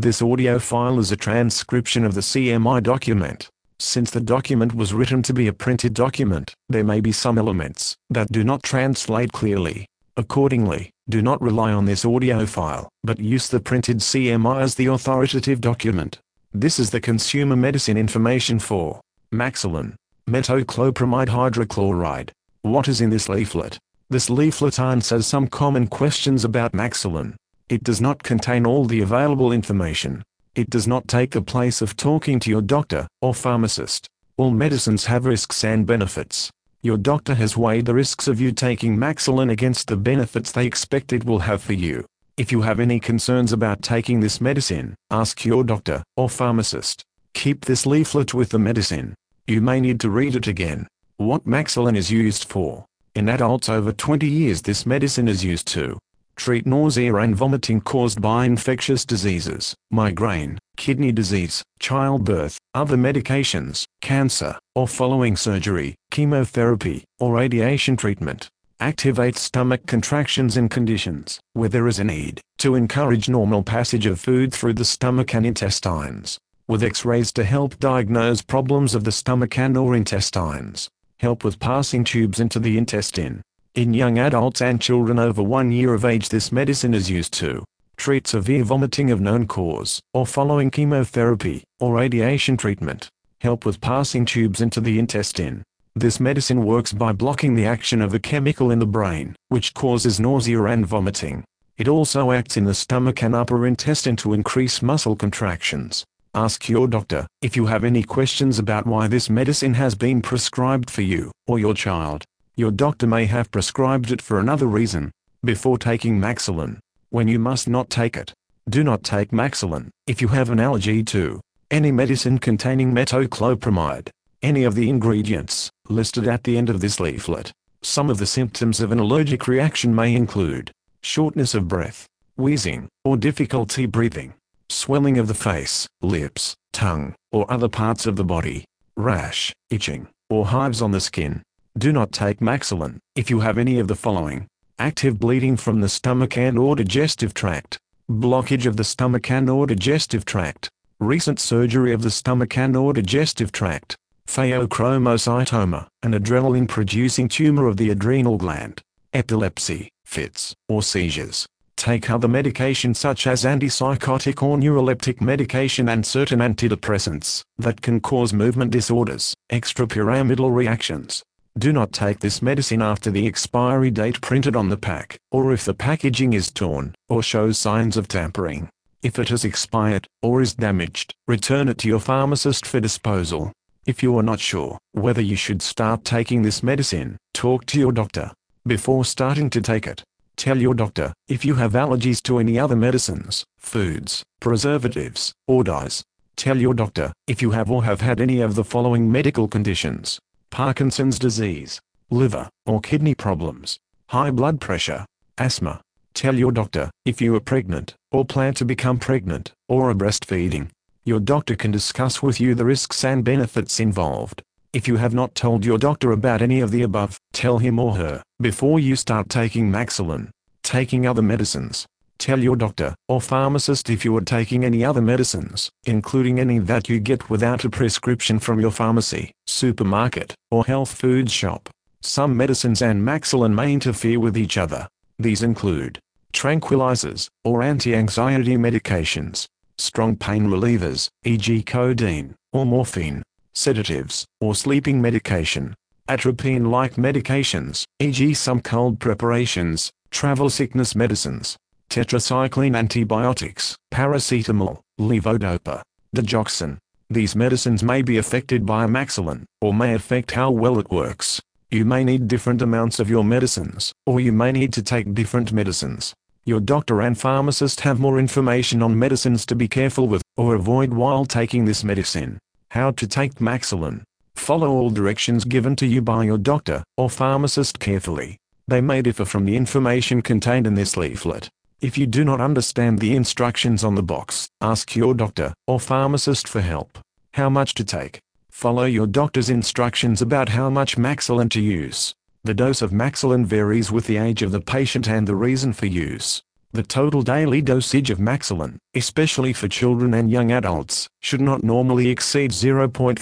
This audio file is a transcription of the CMI document. Since the document was written to be a printed document, there may be some elements that do not translate clearly. Accordingly, do not rely on this audio file, but use the printed CMI as the authoritative document. This is the consumer medicine information for Maxolin, metoclopramide hydrochloride. What is in this leaflet? This leaflet answers some common questions about Maxolin. It does not contain all the available information. It does not take the place of talking to your doctor or pharmacist. All medicines have risks and benefits. Your doctor has weighed the risks of you taking Maxolin against the benefits they expect it will have for you. If you have any concerns about taking this medicine, ask your doctor or pharmacist. Keep this leaflet with the medicine. You may need to read it again. What Maxolin is used for. In adults over 20 years, this medicine is used to treat nausea and vomiting caused by infectious diseases, migraine, kidney disease, childbirth, other medications, cancer, or following surgery, chemotherapy, or radiation treatment. Activates stomach contractions in conditions where there is a need to encourage normal passage of food through the stomach and intestines. With X-rays to help diagnose problems of the stomach and/or intestines. Help with passing tubes into the intestine. In young adults and children over 1 year of age, this medicine is used to treat severe vomiting of known cause, or following chemotherapy, or radiation treatment. Help with passing tubes into the intestine. This medicine works by blocking the action of a chemical in the brain, which causes nausea and vomiting. It also acts in the stomach and upper intestine to increase muscle contractions. Ask your doctor if you have any questions about why this medicine has been prescribed for you or your child. Your doctor may have prescribed it for another reason. Before taking Maxolin, when you must not take it. Do not take Maxolin if you have an allergy to any medicine containing metoclopramide. Any of the ingredients listed at the end of this leaflet. Some of the symptoms of an allergic reaction may include shortness of breath, wheezing, or difficulty breathing, swelling of the face, lips, tongue, or other parts of the body, rash, itching, or hives on the skin. Do not take Maxolin if you have any of the following: active bleeding from the stomach and/or digestive tract, blockage of the stomach and/or digestive tract, recent surgery of the stomach and/or digestive tract, pheochromocytoma, an adrenaline-producing tumor of the adrenal gland, epilepsy, fits, or seizures. Take other medication such as antipsychotic or neuroleptic medication and certain antidepressants that can cause movement disorders, extrapyramidal reactions. Do not take this medicine after the expiry date printed on the pack, or if the packaging is torn, or shows signs of tampering. If it has expired, or is damaged, return it to your pharmacist for disposal. If you are not sure whether you should start taking this medicine, talk to your doctor before starting to take it. Tell your doctor if you have allergies to any other medicines, foods, preservatives, or dyes. Tell your doctor if you have or have had any of the following medical conditions: Parkinson's disease, liver or kidney problems, high blood pressure, asthma. Tell your doctor if you are pregnant, or plan to become pregnant, or are breastfeeding. Your doctor can discuss with you the risks and benefits involved. If you have not told your doctor about any of the above, tell him or her before you start taking Maxolin. Taking other medicines. Tell your doctor or pharmacist if you are taking any other medicines, including any that you get without a prescription from your pharmacy, supermarket, or health food shop. Some medicines and Maxolin may interfere with each other. These include tranquilizers, or anti-anxiety medications, strong pain relievers, e.g. codeine, or morphine, sedatives, or sleeping medication, atropine-like medications, e.g. some cold preparations, travel sickness medicines, tetracycline antibiotics, paracetamol, levodopa, digoxin. These medicines may be affected by Maxolin, or may affect how well it works. You may need different amounts of your medicines, or you may need to take different medicines. Your doctor and pharmacist have more information on medicines to be careful with, or avoid while taking this medicine. How to take Maxolin. Follow all directions given to you by your doctor or pharmacist carefully. They may differ from the information contained in this leaflet. If you do not understand the instructions on the box, ask your doctor or pharmacist for help. How much to take. Follow your doctor's instructions about how much Maxolin to use. The dose of Maxolin varies with the age of the patient and the reason for use. The total daily dosage of Maxilin, especially for children and young adults, should not normally exceed 0.5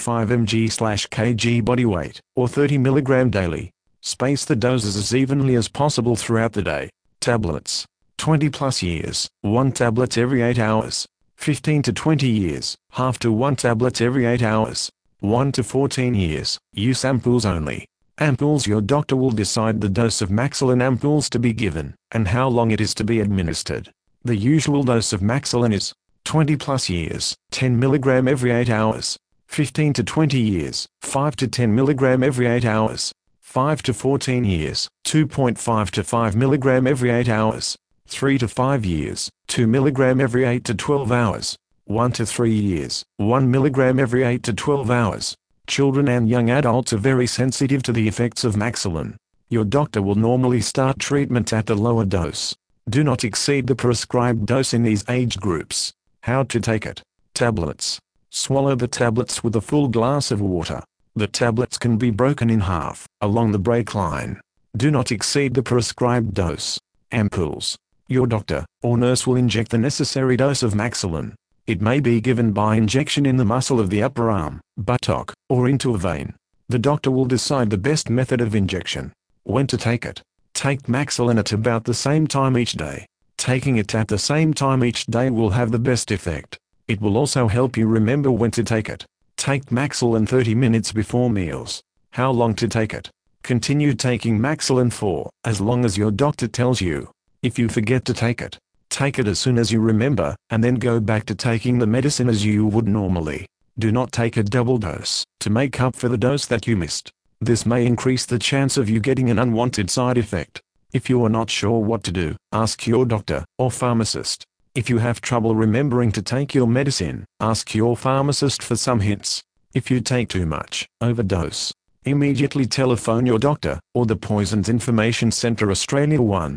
mg/kg body weight, or 30 mg daily. Space the doses as evenly as possible throughout the day. Tablets. 20 plus years, 1 tablet every 8 hours. 15 to 20 years, half to 1 tablet every 8 hours. 1 to 14 years, use ampoules only. Ampoules. Your doctor will decide the dose of Maxilin ampoules to be given, and how long it is to be administered. The usual dose of Maxilin is 20 plus years, 10 mg every 8 hours. 15 to 20 years, 5 to 10 mg every 8 hours. 5 to 14 years, 2.5 to 5 mg every 8 hours. 3 to 5 years, 2 mg every 8 to 12 hours. 1 to 3 years, 1 mg every 8 to 12 hours. Children and young adults are very sensitive to the effects of Maxilin. Your doctor will normally start treatment at the lower dose. Do not exceed the prescribed dose in these age groups. How to take it. Tablets. Swallow the tablets with a full glass of water. The tablets can be broken in half, along the break line. Do not exceed the prescribed dose. Ampoules. Your doctor or nurse will inject the necessary dose of Maxilin. It may be given by injection in the muscle of the upper arm, buttock, or into a vein. The doctor will decide the best method of injection. When to take it. Take Maxilin at about the same time each day. Taking it at the same time each day will have the best effect. It will also help you remember when to take it. Take Maxilin 30 minutes before meals. How long to take it? Continue taking Maxilin for as long as your doctor tells you. If you forget to take it as soon as you remember, and then go back to taking the medicine as you would normally. Do not take a double dose to make up for the dose that you missed. This may increase the chance of you getting an unwanted side effect. If you are not sure what to do, ask your doctor or pharmacist. If you have trouble remembering to take your medicine, ask your pharmacist for some hints. If you take too much, overdose, immediately telephone your doctor or the Poisons Information Centre Australia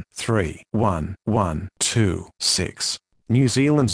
131126, New Zealand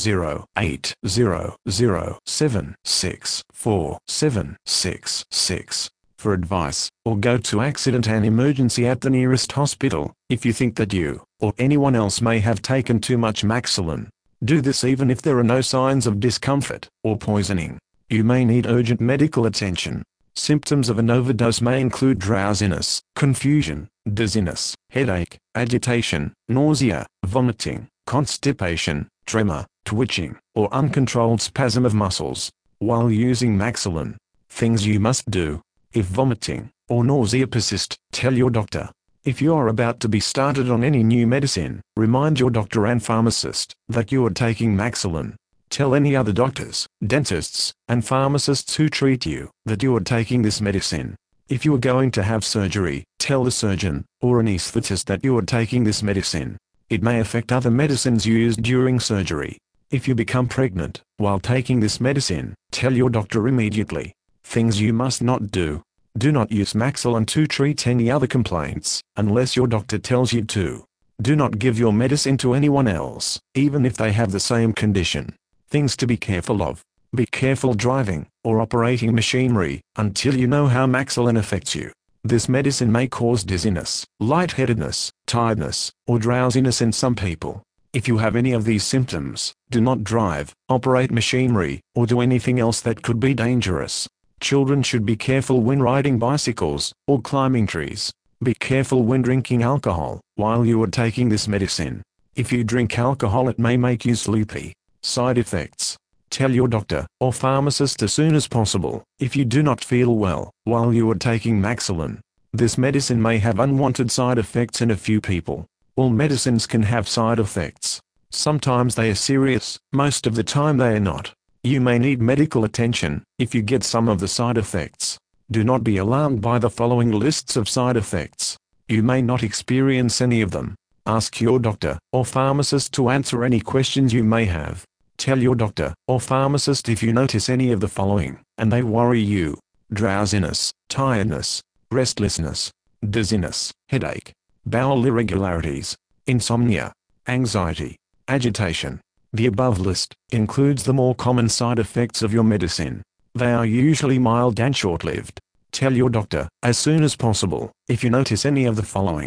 0800764766 for advice, or go to accident and emergency at the nearest hospital if you think that you or anyone else may have taken too much Maxilin. Do this even if there are no signs of discomfort or poisoning. You may need urgent medical attention. Symptoms of an overdose may include drowsiness, confusion, dizziness, headache, agitation, nausea, vomiting, constipation, tremor, twitching, or uncontrolled spasm of muscles. While using Maxilin, things you must do. If vomiting or nausea persist, tell your doctor. If you are about to be started on any new medicine, remind your doctor and pharmacist that you are taking Maxilin. Tell any other doctors, dentists, and pharmacists who treat you that you are taking this medicine. If you are going to have surgery, tell the surgeon or anesthetist that you are taking this medicine. It may affect other medicines used during surgery. If you become pregnant while taking this medicine, tell your doctor immediately. Things you must not do. Do not use Maxilin to treat any other complaints, unless your doctor tells you to. Do not give your medicine to anyone else, even if they have the same condition. Things to be careful of. Be careful driving or operating machinery until you know how Maxilin affects you. This medicine may cause dizziness, lightheadedness, tiredness, or drowsiness in some people. If you have any of these symptoms, do not drive, operate machinery, or do anything else that could be dangerous. Children should be careful when riding bicycles or climbing trees. Be careful when drinking alcohol while you are taking this medicine. If you drink alcohol, it may make you sleepy. Side effects. Tell your doctor or pharmacist as soon as possible if you do not feel well while you are taking Maxilin. This medicine may have unwanted side effects in a few people. All medicines can have side effects. Sometimes they are serious, most of the time they are not. You may need medical attention if you get some of the side effects. Do not be alarmed by the following lists of side effects. You may not experience any of them. Ask your doctor or pharmacist to answer any questions you may have. Tell your doctor or pharmacist if you notice any of the following, and they worry you. Drowsiness, tiredness, restlessness, dizziness, headache, bowel irregularities, insomnia, anxiety, agitation. The above list includes the more common side effects of your medicine. They are usually mild and short-lived. Tell your doctor as soon as possible if you notice any of the following.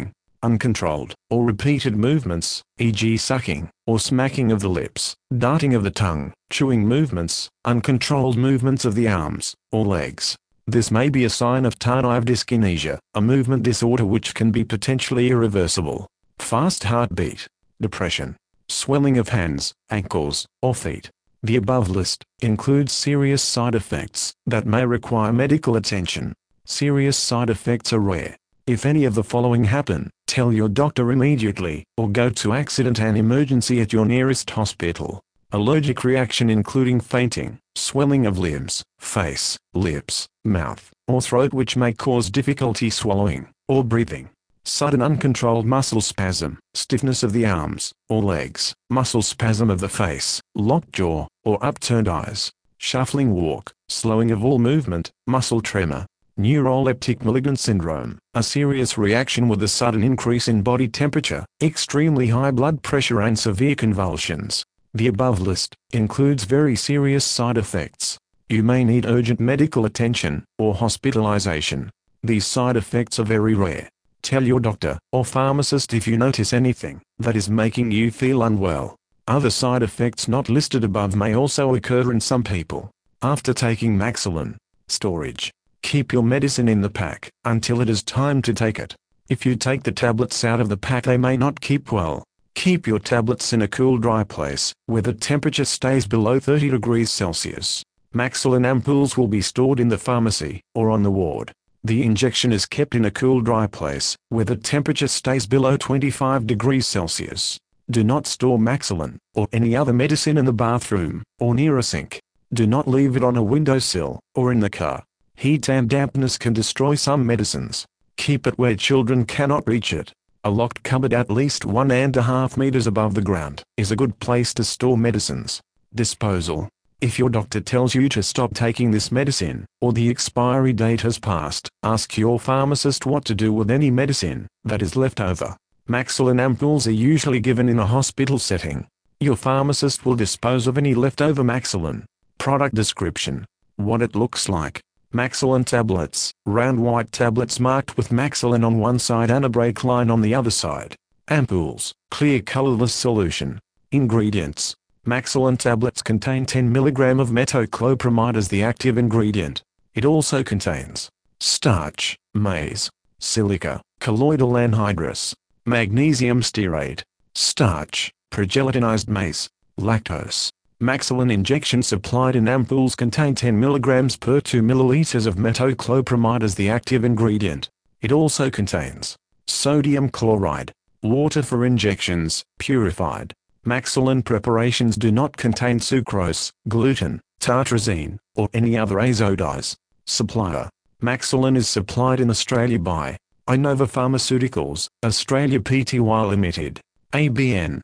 uncontrolled or repeated movements, e.g. sucking or smacking of the lips, darting of the tongue, chewing movements, uncontrolled movements of the arms or legs. This may be a sign of tardive dyskinesia, a movement disorder which can be potentially irreversible. Fast heartbeat, depression, swelling of hands, ankles, or feet. The above list includes serious side effects that may require medical attention. Serious side effects are rare. If any of the following happen, tell your doctor immediately, or go to accident and emergency at your nearest hospital. Allergic reaction including fainting, swelling of limbs, face, lips, mouth, or throat which may cause difficulty swallowing or breathing. Sudden uncontrolled muscle spasm, stiffness of the arms or legs, muscle spasm of the face, locked jaw, or upturned eyes, shuffling walk, slowing of all movement, muscle tremor. Neuroleptic malignant syndrome, a serious reaction with a sudden increase in body temperature, extremely high blood pressure and severe convulsions. The above list includes very serious side effects. You may need urgent medical attention or hospitalization. These side effects are very rare. Tell your doctor or pharmacist if you notice anything that is making you feel unwell. Other side effects not listed above may also occur in some people. After taking Maxilin, storage. Keep your medicine in the pack until it is time to take it. If you take the tablets out of the pack they may not keep well. Keep your tablets in a cool dry place where the temperature stays below 30 degrees Celsius. Maxilin ampoules will be stored in the pharmacy or on the ward. The injection is kept in a cool dry place where the temperature stays below 25 degrees Celsius. Do not store Maxilin or any other medicine in the bathroom or near a sink. Do not leave it on a windowsill or in the car. Heat and dampness can destroy some medicines. Keep it where children cannot reach it. A locked cupboard at least 1.5 meters above the ground is a good place to store medicines. Disposal. If your doctor tells you to stop taking this medicine, or the expiry date has passed, ask your pharmacist what to do with any medicine that is left over. Maxilin ampoules are usually given in a hospital setting. Your pharmacist will dispose of any leftover Maxilin. Product description. What it looks like. Maxilin tablets, round white tablets marked with Maxilin on one side and a break line on the other side. Ampoules, clear colorless solution. Ingredients. Maxilin tablets contain 10 mg of metoclopramide as the active ingredient. It also contains starch, maize, silica, colloidal anhydrous, magnesium stearate, starch, progelatinized maize, lactose. Maxilin injections supplied in ampoules contain 10 mg per 2 ml of metoclopramide as the active ingredient. It also contains sodium chloride, water for injections, purified. Maxilin preparations do not contain sucrose, gluten, tartrazine, or any other azodise. Supplier. Maxilin is supplied in Australia by Inova Pharmaceuticals, Australia Pty Limited. ABN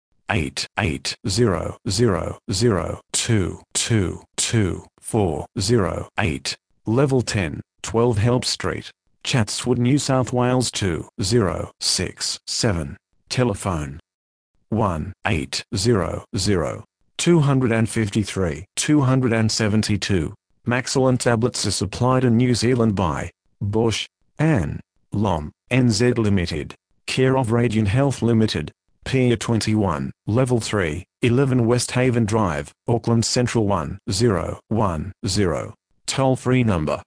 880002222408, Level 10, 12 Help Street, Chatswood, New South Wales 2067. Telephone 1-800-253-272. Maxilin tablets are supplied in New Zealand by Bausch and Lomb, NZ Limited. Care of Radiant Health Limited. Pier 21, Level 3, 11 West Haven Drive, Auckland Central 1010. Toll-free number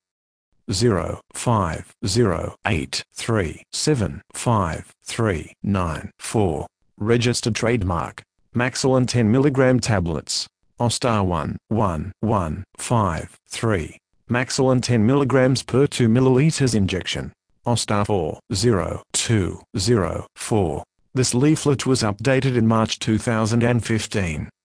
0508375394. Registered trademark. Maxilin 10 mg tablets. Ostar 11153. Maxilin 10 mg per 2 ml injection. Ostar 40204. This leaflet was updated in March 2015.